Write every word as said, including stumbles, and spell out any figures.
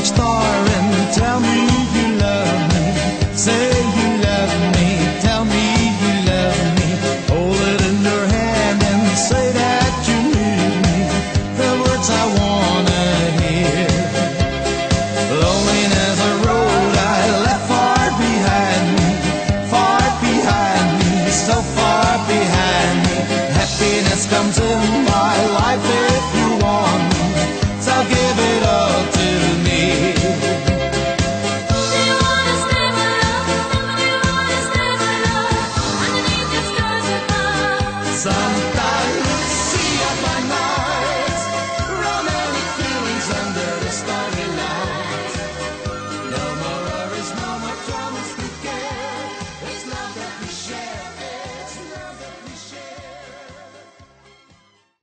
each star and tell me you love me. Say you love me, tell me you love me. Hold it in your hand and say that you need me. The words I wanna hear. Loneliness a road I left far behind me, far behind me, so far behind me. Happiness comes in my life if you want me.